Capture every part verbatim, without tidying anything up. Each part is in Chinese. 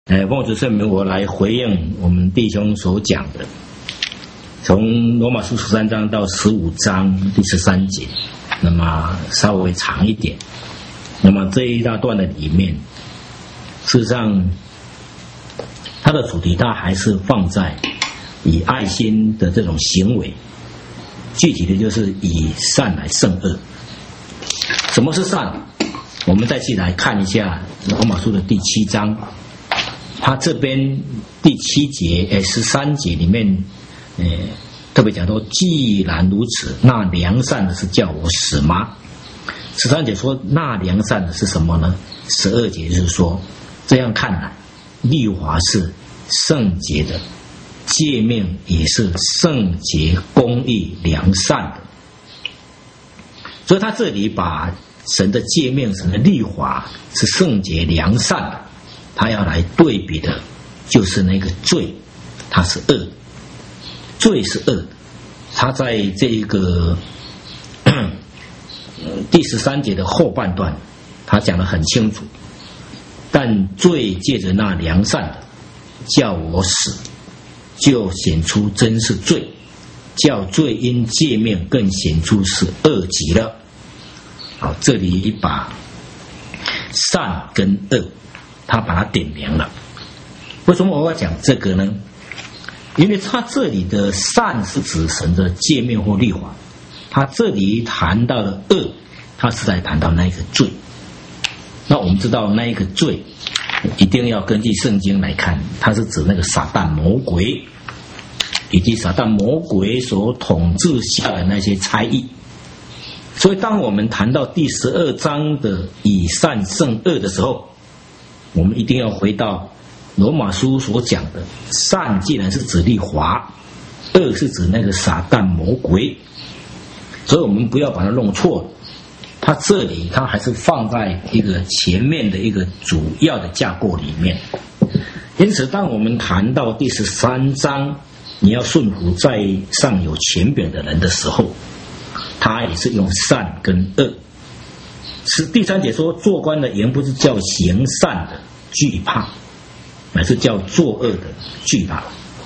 呃，奉主圣名，我来回应我们弟兄所讲的，从罗马书十三章到十五章第十三节，那么稍微长一点。那么这一大段的里面，事实上它的主题它还是放在以爱心的这种行为，具体的就是以善来胜恶。什么是善？我们再去来看一下罗马书的第七章。他这边第七节，诶，十三节里面，诶，特别讲说，既然如此，那良善的是叫我死吗？十三节说，那良善的是什么呢？十二节就是说，这样看来，律法是圣洁的，诫命也是圣洁、公义、良善的。所以他这里把神的诫命、神的律法是圣洁、良善的。他要来对比的就是那个罪，它是恶的，罪是恶的。他在这个第十三节的后半段，他讲得很清楚。但罪借着那良善的，叫我死，就显出真是罪；叫罪因诫命更显出是恶极了。好，这里把善跟恶他把它点明了。为什么我要讲这个呢？因为他这里的善是指神的诫命或律法，他这里谈到的恶，他是在谈到那一个罪。那我们知道那一个罪一定要根据圣经来看，它是指那个撒旦魔鬼以及撒旦魔鬼所统治下的那些差役。所以当我们谈到第十二章的以善胜恶的时候，我们一定要回到罗马书所讲的，善既然是指律法，恶是指那个撒旦魔鬼，所以我们不要把它弄错了。它这里它还是放在一个前面的一个主要的架构里面。因此当我们谈到第十三章，你要顺服在上有权柄的人的时候，他也是用善跟恶。是第三节说，做官的原不是叫行善的惧怕，乃是叫作恶的惧怕。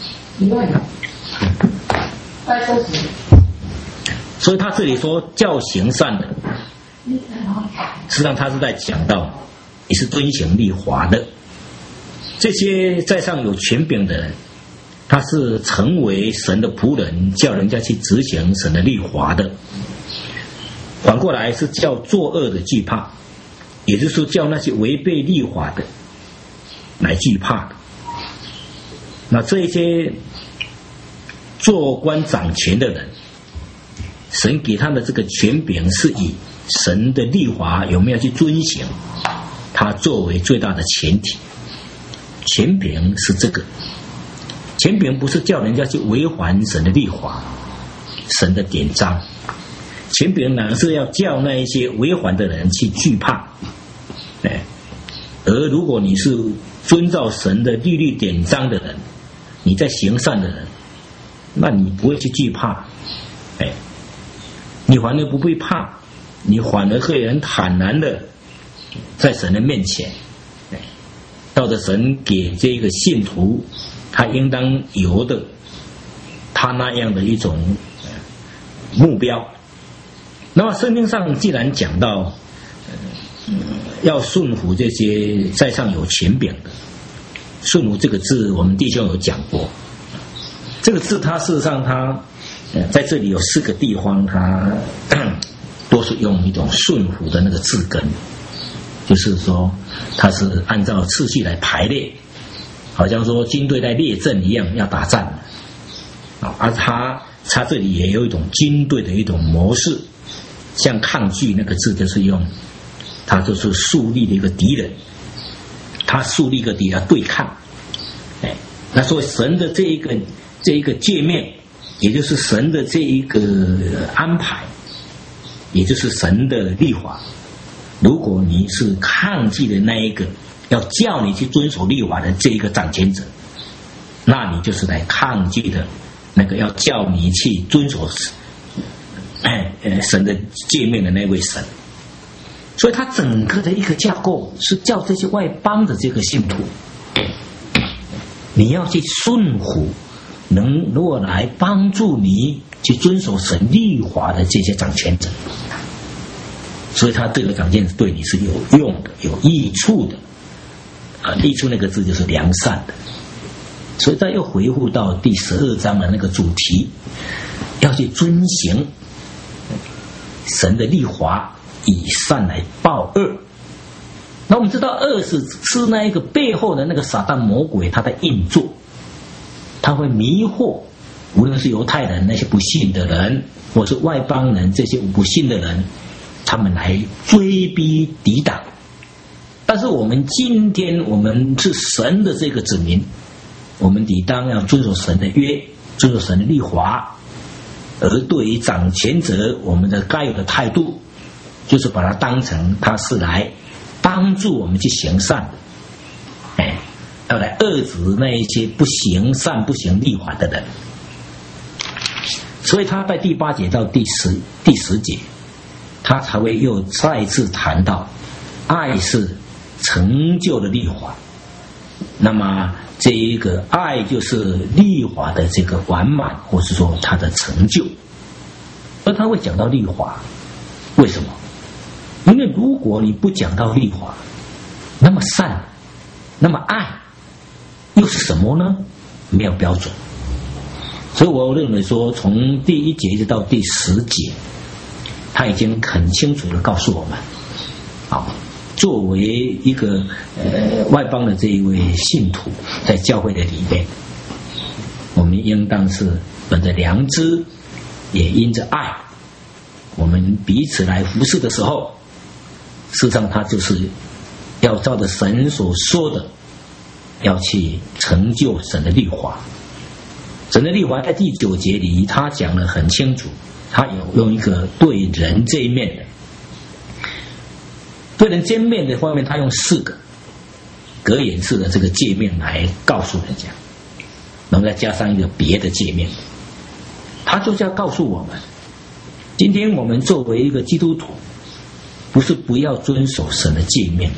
所以他这里说叫行善的，实际上他是在讲到也是遵行律法的。这些在上有权柄的人，他是成为神的仆人，叫人家去执行神的律法的。反过来是叫作恶的惧怕，也就是说叫那些违背律法的来惧怕的。那这些做官掌权的人，神给他的这个权柄是以神的律法有没有去遵行，他作为最大的前提。权柄是这个，权柄不是叫人家去违反神的律法、神的典章，权柄乃是要叫那一些违反的人去惧怕。哎，而如果你是遵照神的律例典章的人，你在行善的人，那你不会去惧怕。哎，你反而不会怕，你反而可以很坦然的在神的面前，照着神给这个信徒他应当有的他那样的一种目标。那么圣经上既然讲到、呃、要顺服这些在上有权柄的，顺服这个字我们弟兄有讲过，这个字它事实上它、呃、在这里有四个地方它都是用一种顺服的那个字根，就是说它是按照次序来排列，好像说军队在列阵一样要打仗，而它它这里也有一种军队的一种模式，像抗拒那个字就是用它就是树立的一个敌人，他树立一个敌人对抗。哎，那说神的这一个这一个界面，也就是神的这一个安排，也就是神的律法，如果你是抗拒的那一个要叫你去遵守律法的这一个掌权者，那你就是来抗拒的那个要叫你去遵守哎呃神的诫命的那位神。所以他整个的一个架构是叫这些外邦的这个信徒你要去顺服能如果来帮助你去遵守神律法的这些掌权者，所以他这个掌权者对你是有用的、有益处的。啊，益处那个字就是良善的。所以他又回复到第十二章的那个主题，要去遵行神的律法，以善来报恶。那我们知道恶是是那一个背后的那个撒旦魔鬼他在运作，他会迷惑无论是犹太人那些不信的人，或是外邦人这些不信的人，他们来追逼抵挡。但是我们今天我们是神的这个子民，我们理当要遵守神的约，遵守神的律法。而对于掌权者，我们的该有的态度就是把它当成他是来帮助我们去行善，哎，要来遏制那一些不行善不行律法的人。所以他在第八节到第十第十节，他才会又再次谈到爱是成就的律法。那么这一个爱就是律法的这个完满，或是说它的成就。而他会讲到律法，为什么？因为如果你不讲到律法，那么善，那么爱又是什么呢？没有标准。所以我认为说，从第一节一直到第十节，他已经很清楚地告诉我们，好，作为一个呃外邦的这一位信徒，在教会的里面，我们应当是本着良知，也因着爱，我们彼此来服侍的时候，事实上他就是要照着神所说的，要去成就神的律法。神的律法在第九节里他讲得很清楚，他有用一个对人这一面的对人见面的方面，他用四个格言式的这个界面来告诉人家，然后再加上一个别的界面，他就是要告诉我们，今天我们作为一个基督徒，不是不要遵守神的界面。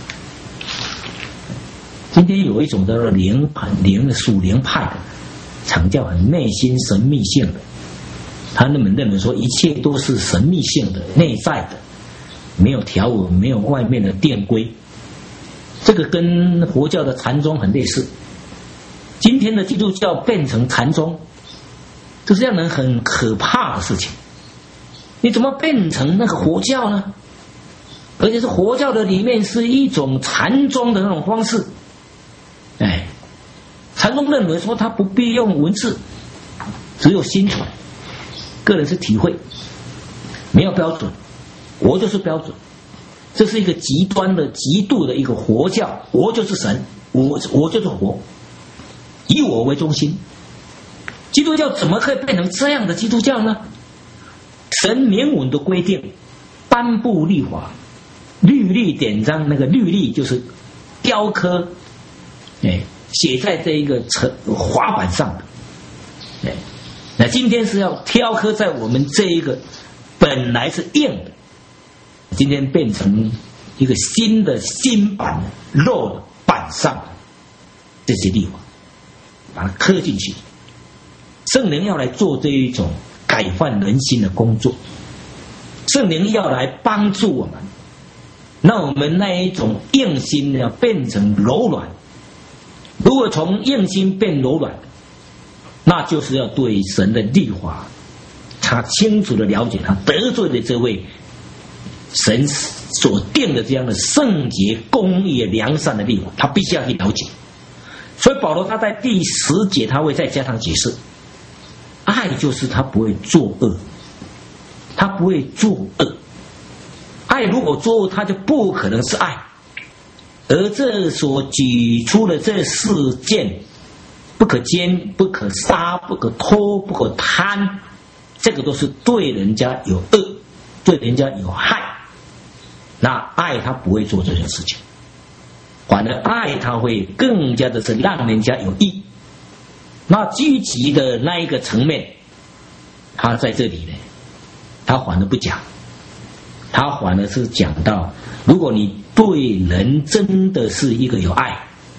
今天有一种叫做灵灵属灵派的，强调很内心神秘性的，他们认为说一切都是神秘性的、内在的，没有条文，没有外面的定规。这个跟佛教的禅宗很类似。今天的基督教变成禅宗，这是让人很可怕的事情。你怎么变成那个佛教呢？而且是佛教的里面是一种禅宗的那种方式。哎，禅宗认为说他不必用文字，只有心传，个人是体会，没有标准，我就是标准。这是一个极端的极度的一个佛教，我就是神，我我就是佛，以我为中心。基督教怎么可以变成这样的基督教呢？神明文的规定，颁布律法，律例典章，那个律例就是雕刻，哎，写在这一个滑板上的。哎，那今天是要雕刻在我们这一个本来是硬的，今天变成一个新的新版的肉的板上的这些律法，把它刻进去。圣灵要来做这一种改换人心的工作，圣灵要来帮助我们，那我们那一种硬心要变成柔软。如果从硬心变柔软，那就是要对神的律法他清楚的了解，他得罪的这位神所定的这样的圣洁公义良善的律法，他必须要去了解。所以保罗他在第十节他会再加上解释，爱就是他不会作恶，他不会作恶。爱如果作恶，他就不可能是爱。而这所举出的这四件，不可奸、不可杀、不可偷、不可贪，这个都是对人家有恶，对人家有害。那爱他不会做这件事情，反而爱他会更加的是让人家有益。那积极的那一个层面，他在这里呢，他反而不讲，他反而是讲到，如果你对人真的是一个有爱，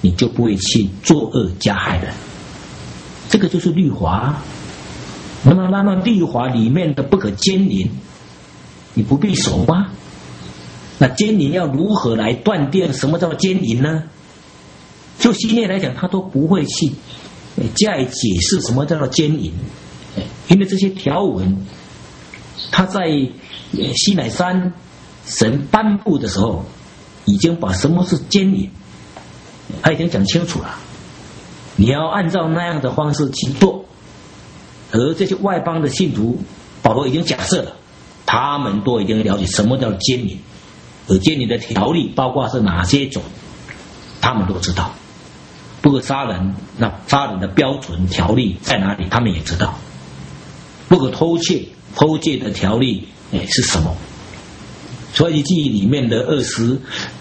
你就不会去作恶加害人。这个就是律法。那么那么律法里面的不可奸淫，你不必守吗？那奸淫要如何来断定什么叫奸淫呢？就西内来讲，他都不会去加以解释什么叫做奸淫，因为这些条文，他在西乃山神颁布的时候，已经把什么是奸淫，他已经讲清楚了。你要按照那样的方式去做，而这些外邦的信徒，保罗已经假设了，他们都已经了解什么叫奸淫，而奸淫的条例包括是哪些种，他们都知道。不可杀人，那杀人的标准条例在哪里，他们也知道。不可偷窃，偷窃的条例哎是什么？所以记里面的二十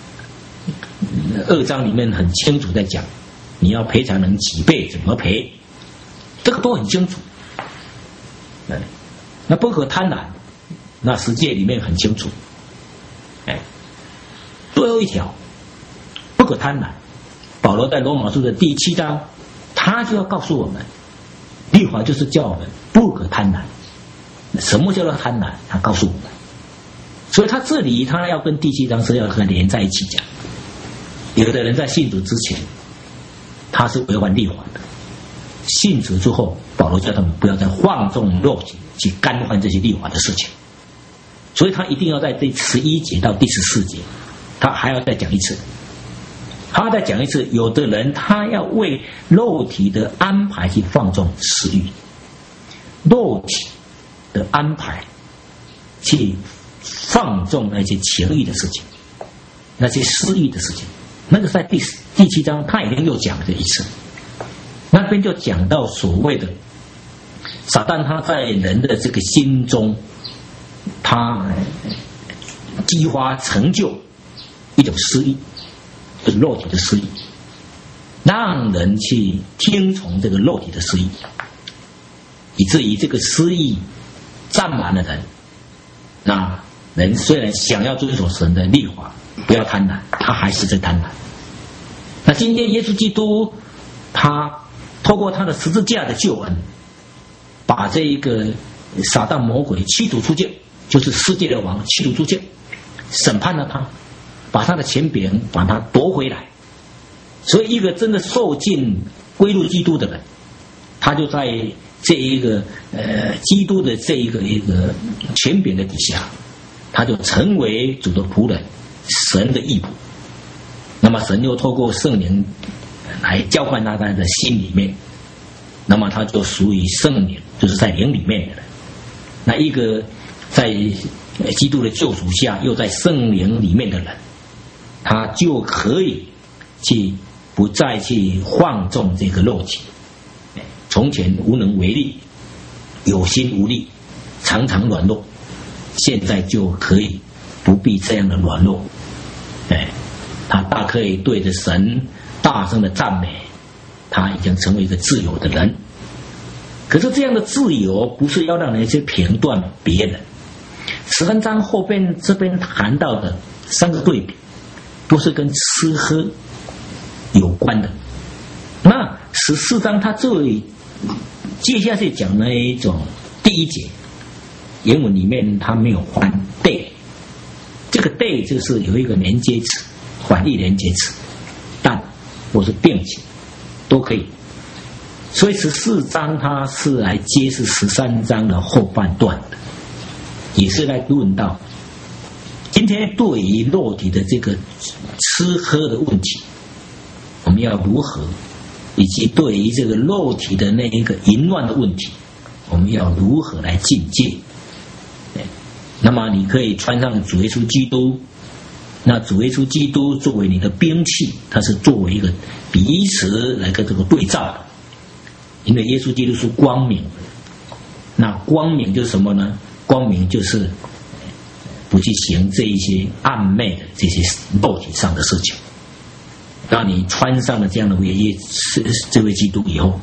二章里面很清楚在讲，你要赔偿人几倍，怎么赔，这个都很清楚。哎，那不可贪婪，那十诫里面很清楚。哎，最后一条，不可贪婪。保罗在罗马书的第七章，他就要告诉我们，律法就是叫我们不可贪婪。什么叫做贪婪？他告诉我们。所以他这里他要跟第七章是要和连在一起讲。有的人在信主之前，他是违反律法的；信主之后，保罗叫他们不要再放纵肉体去干犯这些律法的事情。所以他一定要在第十一节到第十四节，他还要再讲一次。他再讲一次，有的人他要为肉体的安排去放纵私欲，肉体的安排去放纵那些情欲的事情，那些私欲的事情，那个在第第七章他已经又讲了一次。那边就讲到所谓的撒旦他在人的这个心中，他激发成就一种私欲，就是肉体的私欲，让人去听从这个肉体的私欲，以至于这个私欲占满了人。那人虽然想要遵守神的律法，不要贪婪，他还是在贪婪。那今天耶稣基督他透过他的十字架的救恩，把这一个撒旦魔鬼驱逐出境，就是世界的王驱逐出境，审判了他，把他的权柄把他夺回来。所以一个真的受尽归入基督的人，他就在这一个呃基督的这一个一个权柄的底下，他就成为主的仆人，神的义仆。那么神又透过圣灵来浇灌他在的心里面，那么他就属于圣灵，就是在灵里面的人。那一个在基督的救赎下又在圣灵里面的人，他就可以去不再去放纵这个肉体。从前无能为力，有心无力，常常软弱，现在就可以不必这样的软弱。哎，他大可以对着神大声的赞美，他已经成为一个自由的人。可是这样的自由不是要让人去评断别人。十三章后边这边谈到的三个对比，都是跟吃喝有关的。那十四章他这里接下去讲那一种第一节，原文里面他没有换 day， 这个 day 就是有一个连接词，反义连接词，但或是并且都可以。所以十四章它是来揭示十三章的后半段的，也是来论到今天对于肉体的这个吃喝的问题，我们要如何，以及对于这个肉体的那一个淫乱的问题，我们要如何来境界。那么你可以穿上主耶稣基督，那主耶稣基督作为你的兵器，它是作为一个彼此来跟这个对照的。因为耶稣基督是光明，那光明就是什么呢？光明就是不去行这一些暗昧的这些肉体上的事情。当你穿上了这样的为耶这位基督以后，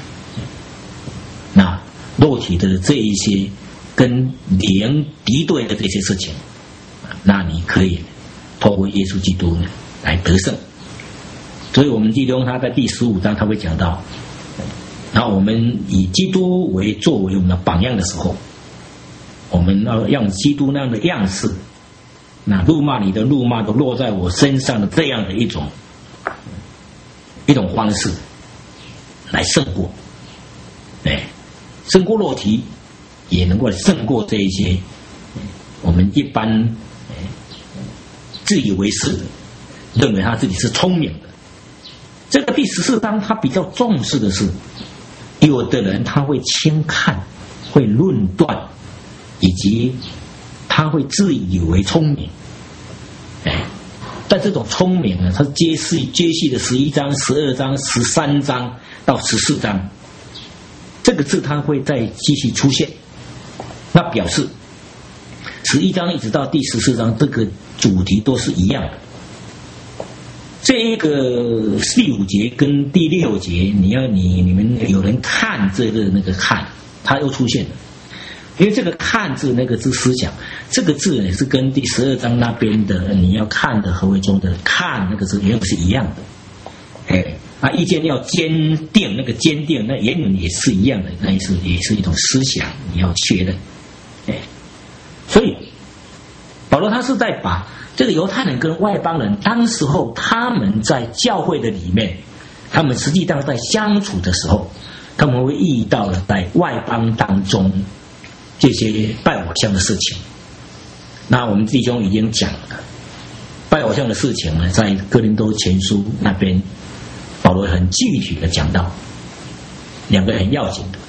那肉体的这一些跟灵敌对的这些事情，那你可以透过耶稣基督来得胜。 所以我们弟兄他在第十五章他会讲到，然后我们以基督为作为我们的榜样的时候，我们要让基督那样的样式，那辱骂你的辱骂都落在我身上的这样的一种一种方式来胜过，哎，胜过肉体，也能够胜过这一些我们一般自以为是的，认为他自己是聪明的。这个第十四章他比较重视的是，有的人他会轻看，会论断，以及他会自以为聪明。哎，但这种聪明呢，它接续接续的十一章、十二章、十三章到十四章，这个字它会再继续出现。那表示十一章一直到第十四章，这个主题都是一样的。这一个第五节跟第六节，你要你你们有人看这个那个看，它又出现了。因为这个看字那个字思想，这个字呢是跟第十二章那边的你要看的何为中的看那个字原本是一样的。哎，啊，意见要坚定，那个坚定那原本也是一样的，那也是也是一种思想，你要确认。哎，所以保罗他是在把这个犹太人跟外邦人，当时候他们在教会的里面，他们实际上在相处的时候，他们会遇到了在外邦当中这些拜偶像的事情。那我们弟兄已经讲了，拜偶像的事情呢，在哥林多前书那边，保罗很具体的讲到两个很要紧的。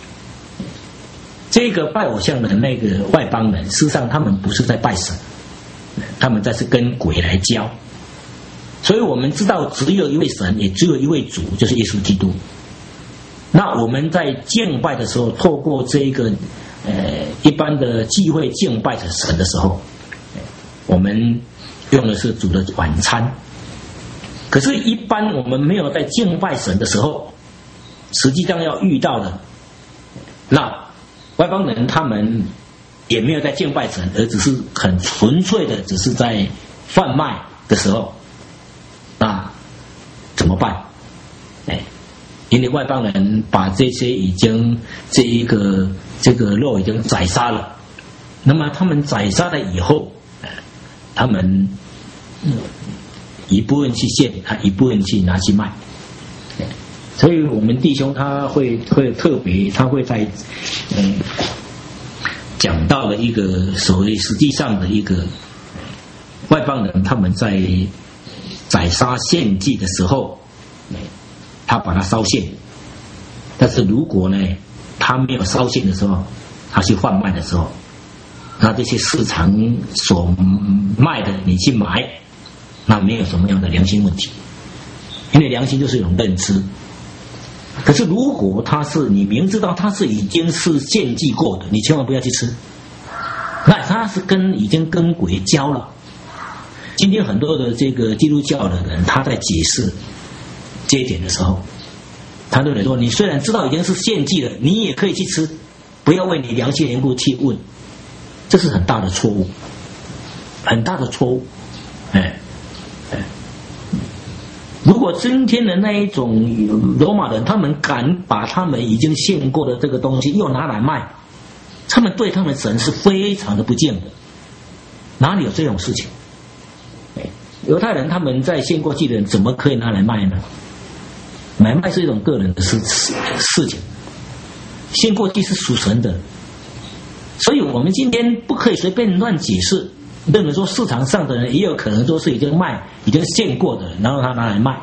这个拜偶像的那个外邦人，事实上他们不是在拜神，他们在是跟鬼来交。所以我们知道只有一位神，也只有一位主，就是耶稣基督。那我们在敬拜的时候，透过这一个呃一般的聚会敬拜的神的时候，我们用的是主的晚餐。可是一般我们没有在敬拜神的时候，实际上要遇到的，那外邦人他们也没有在敬拜神，而只是很纯粹的只是在贩卖的时候，那怎么办？哎，因为外邦人把这些已经这一个这个肉已经宰杀了，那么他们宰杀了以后，他们一部分去献，他一部分去拿去卖。所以我们弟兄他会会特别，他会在嗯讲到了一个所谓实际上的一个外邦人他们在宰杀献祭的时候，他把它烧献。但是如果呢他没有烧献的时候，他去贩卖的时候，那这些市场所卖的你去买，那没有什么样的良心问题，因为良心就是一种认知。可是如果他是你明知道他是已经是献祭过的，你千万不要去吃，那他是跟已经跟鬼交了。今天很多的这个基督教的人，他在解释这一点的时候，他对你说，你虽然知道已经是献祭了，你也可以去吃，不要为你良心缘故去问，这是很大的错误，很大的错误。哎哎，如果今天的那一种罗马人，他们敢把他们已经献过的这个东西又拿来卖，他们对他们神是非常的不敬的，哪里有这种事情？犹太人他们在献过祭的人怎么可以拿来卖呢？买卖是一种个人的事事情，献过祭是属神的，所以我们今天不可以随便乱解释，认为说市场上的人也有可能说是已经卖、已经献过的，然后他拿来卖。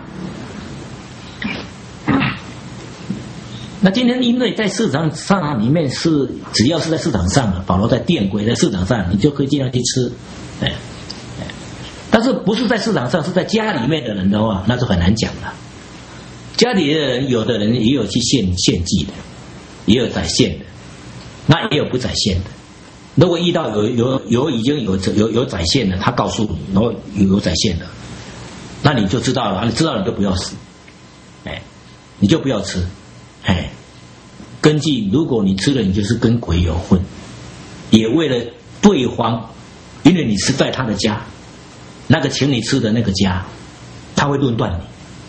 那今天因为在市场上里面是只要是在市场上的，保罗在店柜在市场上，你就可以尽量去吃，哎。但是不是在市场上，是在家里面的人的话，那就很难讲了。家里的人，有的人也有去献献祭的，也有宰献的，那也有不宰献的。如果遇到有有有已经有有有宰献的，他告诉你，然后有有宰献的，那你就知道了，你知道你就不要死，哎，你就不要吃，哎，根据如果你吃了，你就是跟鬼有混，也为了对方，因为你是在他的家。那个请你吃的那个家，他会论断你，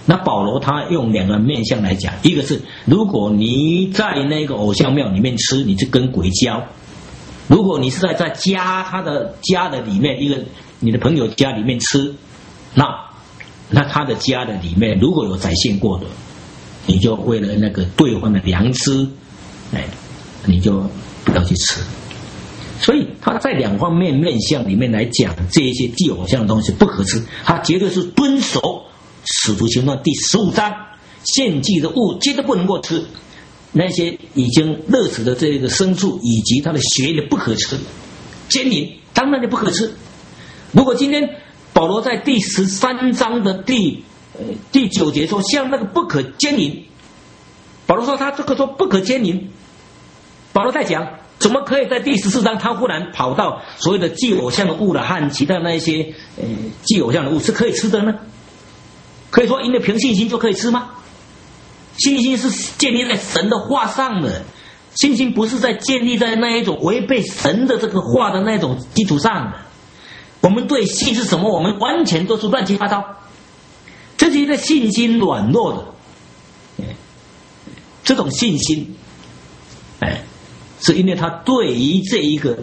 那保罗他用两个面向来讲，一个是如果你在那个偶像庙里面吃，你是跟鬼交；如果你是在在家他的家的里面，一个你的朋友家里面吃，那那他的家的里面如果有宰献过的，你就为了那个兑换的良知，哎，你就不要去吃。所以他在两方面面向里面来讲，这一些祭偶像的东西不可吃，他绝对是遵守使徒行传第十五章献祭的物绝对不能够吃，那些已经热死的这个牲畜以及它的血也不可吃，奸淫当然也不可吃。如果今天保罗在第十三章的第呃第九节说像那个不可奸淫，保罗说他这个说不可奸淫，保罗在讲怎么可以在第十四章他忽然跑到所谓的祭偶像的物了和其他那些呃祭偶像的物是可以吃的呢？可以说因为凭信心就可以吃吗？信心是建立在神的话上的，信心不是在建立在那一种违背神的这个话的那种基础上的。我们对信是什么，我们完全都是乱七八糟，这是一个信心软弱的，这种信心哎，是因为他对于这一个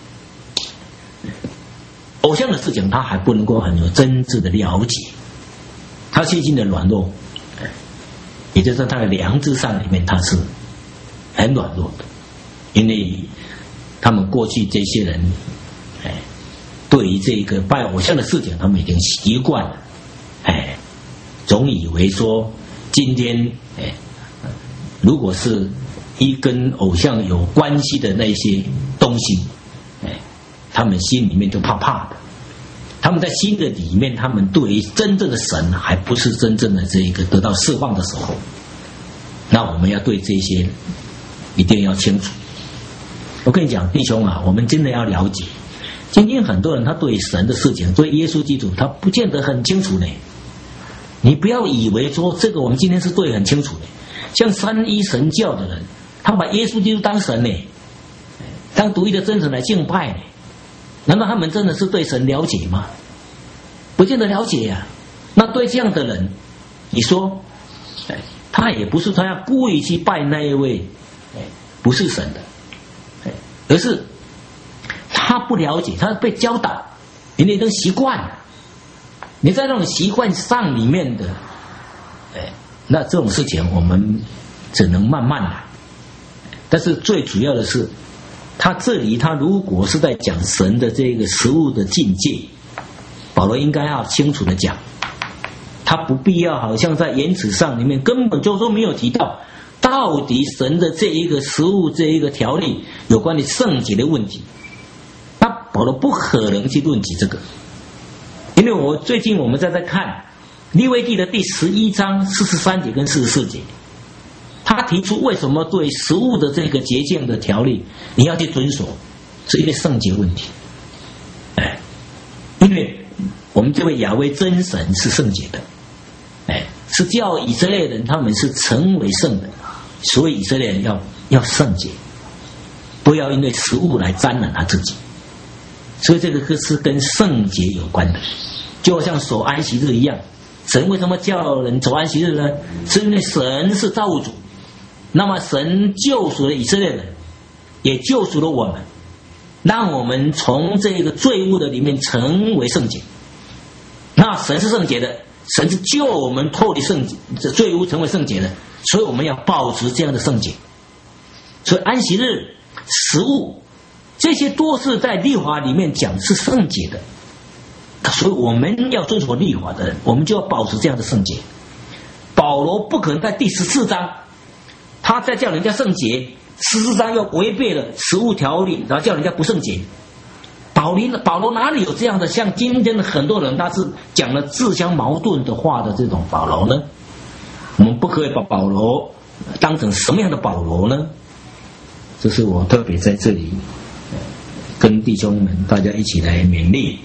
偶像的事情他还不能够很有真挚的了解，他信心的软弱，也就是他的良知上里面他是很软弱的，因为他们过去这些人哎，对于这个拜偶像的事情他们已经习惯了，哎，总以为说今天哎，如果是一跟偶像有关系的那些东西，哎，他们心里面就怕怕的。他们在心的里面，他们对于真正的神还不是真正的这一个得到释放的时候，那我们要对这些一定要清楚。我跟你讲，弟兄啊，我们真的要了解。今天很多人他对神的事情，对耶稣基督，他不见得很清楚呢。你不要以为说这个我们今天是对很清楚的，像三一神教的人，他把耶稣基督当神呢，当独一的真神来敬拜呢。难道他们真的是对神了解吗？不见得了解呀、啊。那对这样的人，你说，哎，他也不是他要故意去拜那一位，哎，不是神的，哎，而是他不了解，他被教导，因为已经习惯了。你在那种习惯上里面的，哎，那这种事情我们只能慢慢来。但是最主要的是。他这里他如果是在讲神的这个食物的境界，保罗应该要清楚的讲，他不必要好像在言辞上里面根本就说没有提到到底神的这一个食物这一个条例有关于圣洁的问题，那保罗不可能去论及这个。因为我最近我们在在看利未记的第十一章四十三节跟四十四节，他提出为什么对食物的这个洁净的条例你要去遵守，是因为圣洁问题。哎，因为我们这位亚威真神是圣洁的，哎，是叫以色列人他们是成为圣人，所以以色列人要要圣洁，不要因为食物来沾染他自己。所以这个是跟圣洁有关的，就好像守安息日一样。神为什么叫人守安息日呢？是因为神是造物主。那么神救赎了以色列人，也救赎了我们，让我们从这个罪恶的里面成为圣洁。那神是圣洁的，神是救我们脱离圣罪恶成为圣洁的，所以我们要保持这样的圣洁。所以安息日、食物这些都是在律法里面讲是圣洁的，所以我们要遵守律法的人，我们就要保持这样的圣洁。保罗不可能在第十四章他在叫人家圣洁，十四章又违背了食物条例，然后叫人家不圣洁。保罗保罗哪里有这样的像今天的很多人他是讲了自相矛盾的话的这种保罗呢？我们不可以把保罗当成什么样的保罗呢？这是我特别在这里跟弟兄们大家一起来勉励。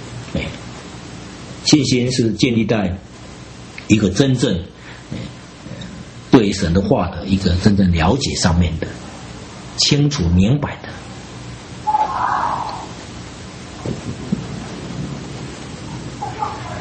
信心是建立在一个真正对神的话的一个真正了解上面的，清楚明白的。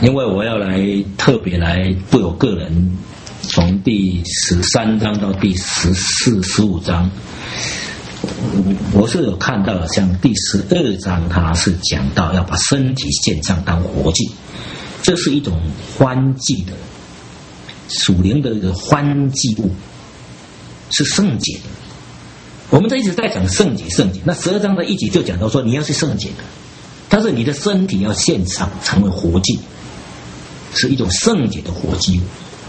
因为我要来特别来对我个人，从第十三章到第十四、十五章，我是有看到，像第十二章，它是讲到要把身体献上当活祭，这是一种欢祭的属灵的一个欢祭物，是圣洁的。我们这一直在讲圣洁，圣洁。那十二章的一节就讲到说，你要是圣洁的，但是你的身体要献上，成为活祭，是一种圣洁的活祭物。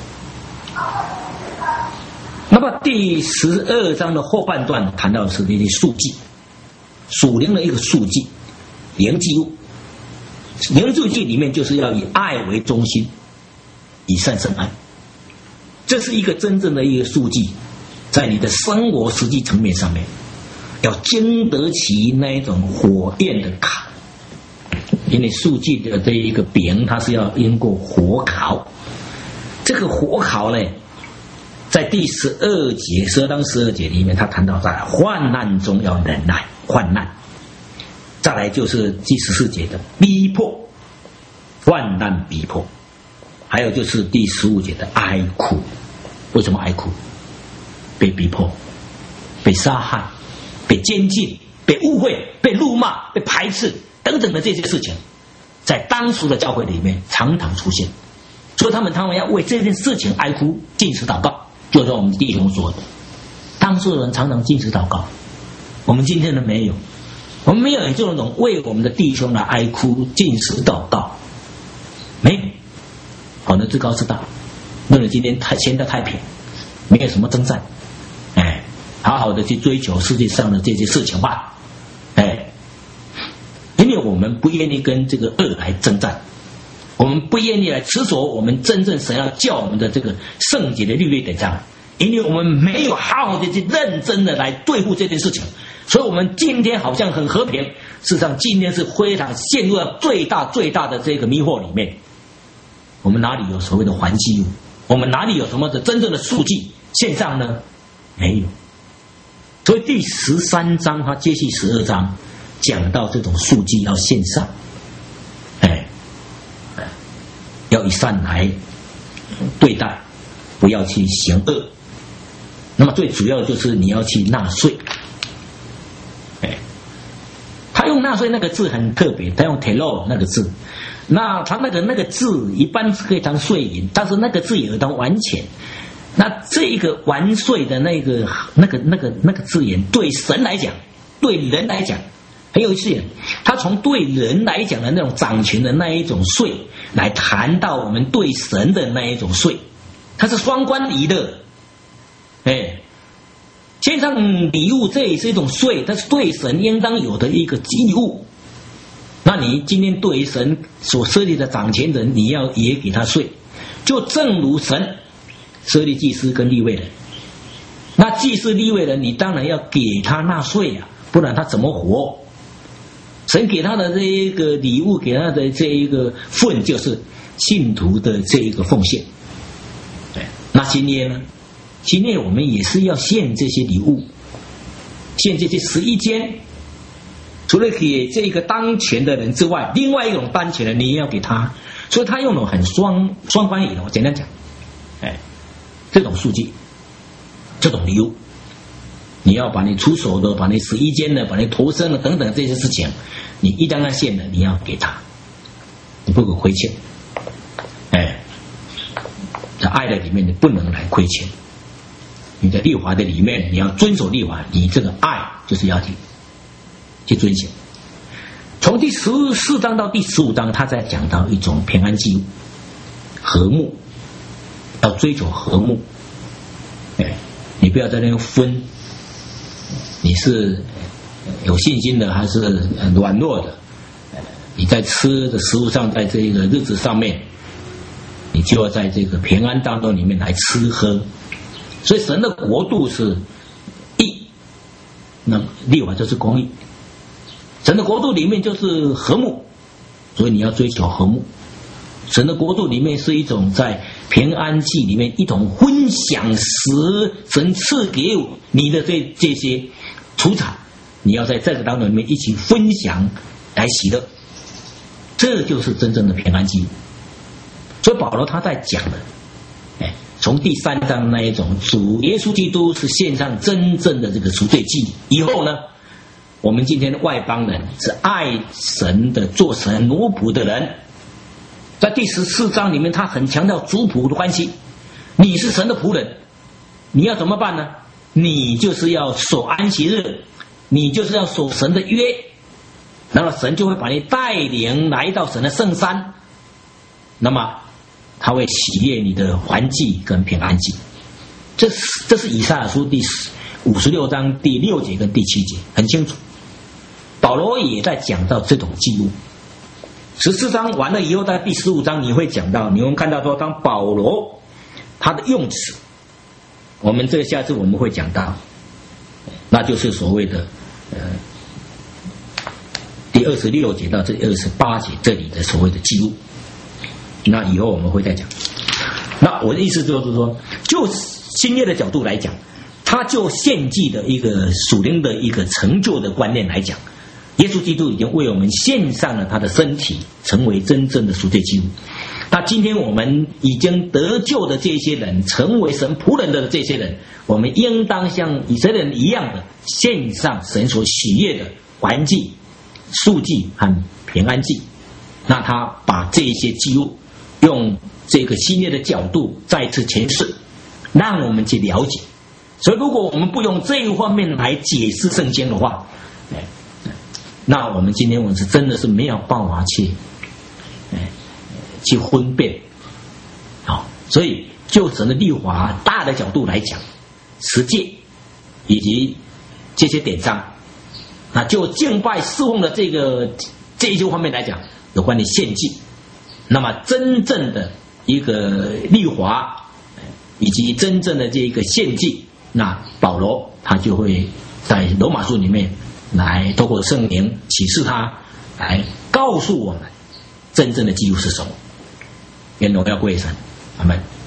那么第十二章的后半段谈到的是这些赎祭，属灵的一个赎祭，灵祭物。灵祭里面就是要以爱为中心，以善胜爱，这是一个真正的一个赎祭，在你的生活实际层面上面，要经得起那一种火焰的烤，因为赎祭的这一个饼，它是要经过火烤，这个火烤呢，在第十二节，十二章十二节里面，他谈到在患难中要忍耐，患难。再来就是第十四节的逼迫，患难逼迫，还有就是第十五节的哀哭。为什么哀哭？被逼迫，被杀害，被监禁，被误会，被辱骂，被排斥等等的这些事情，在当时的教会里面常常出现，所以他们常常要为这件事情哀哭，禁食祷告。就像我们弟兄说的，当时人常常禁食祷告，我们今天的没有，我们没有这种为我们的弟兄来哀哭禁食祷告，没有。好的，至高至大，为了今天太现在太平，没有什么征战，哎，好好的去追求世界上的这些事情吧，哎，因为我们不愿意跟这个恶来征战，我们不愿意来持守我们真正神要叫我们的这个圣洁的律例典章，因为我们没有好好的去认真的来对付这件事情，所以我们今天好像很和平，事实上今天是非常陷入了最大最大的这个迷惑里面。我们哪里有所谓的还祭物？我们哪里有什么的真正的赎祭献上呢？没有。所以第十三章它接续十二章讲到这种赎祭要献上，哎，要以善来对待，不要去行恶。那么最主要就是你要去纳税。哎，他用纳税那个字很特别，他用 telo 那个字，那他那个那个字一般是可以当税银，但是那个字也有当完钱。那这一个完税的那个那个那个那个字眼，对神来讲，对人来讲很有意思。他从对人来讲的那种掌权的那一种税，来谈到我们对神的那一种税，它是双关离的。哎，献上礼物这也是一种税，它是对神应当有的一个祭物。那你今天对于神所设立的掌权人，你要也给他税，就正如神设立祭司跟利未人，那祭司利未人你当然要给他纳税啊，不然他怎么活？神给他的这一个礼物，给他的这一个份，就是信徒的这一个奉献。对，那今天呢？今天我们也是要献这些礼物，献这些十一间。除了给这个当权的人之外，另外一种当权的你也要给他，所以他用了很双双关语的。我简单讲，哎，这种赎祭，这种礼物，你要把你出手的，把你十一间的，把你投生的等等这些事情，你一旦要献的，你要给他，你不可亏欠。哎，在爱的里面，你不能来亏欠。你在律法的里面，你要遵守律法，你这个爱就是要去。去遵循。从第十四章到第十五章，他在讲到一种平安祭物，和睦，要追求和睦。哎，你不要在那边分，你是有信心的还是软弱的？你在吃的食物上，在这个日子上面，你就要在这个平安当中里面来吃喝。所以神的国度是义，那律法就是公义。神的国度里面就是和睦，所以你要追求和睦。神的国度里面是一种在平安祭里面一种分享时神赐给你的这这些土产，你要在这个当中里面一起分享来喜乐，这就是真正的平安祭。 所以保罗他在讲的，哎，从第三章那一种主耶稣基督是献上真正的这个赎罪祭以后呢，我们今天的外邦人是爱神的做神奴仆的人，在第十四章里面他很强调主仆的关系，你是神的仆人，你要怎么办呢？你就是要守安息日，你就是要守神的约，那么神就会把你带领来到神的圣山，那么他会喜悦你的燔祭跟平安祭。这是这是以赛亚书第五十六章第六节跟第七节很清楚。保罗也在讲到这种记录。十四章完了以后，在第十五章你会讲到，你会看到说，当保罗他的用词，我们这个下次我们会讲到，那就是所谓的呃第二十六节到这二十八节这里的所谓的记录。那以后我们会再讲。那我的意思就是说，就新约的角度来讲，他就献祭的一个属灵的一个成就的观念来讲，耶稣基督已经为我们献上了他的身体，成为真正的赎罪祭物。那今天我们已经得救的这些人，成为神仆人的这些人，我们应当像以色列人一样的献上神所喜悦的燔祭、赎祭和平安祭。那他把这些祭物用这个新约的角度再次诠释，让我们去了解。所以如果我们不用这一方面来解释圣经的话，那我们今天我们是真的是没有办法去去分辨。好，所以就整个律法大的角度来讲，十诫以及这些典章，那就敬拜侍奉的这个这一些方面来讲，有关的献祭，那么真正的一个律法以及真正的这个献祭，那保罗他就会在罗马书里面来透过圣灵启示他，来告诉我们真正的祭物是什么。愿荣耀归神，阿们。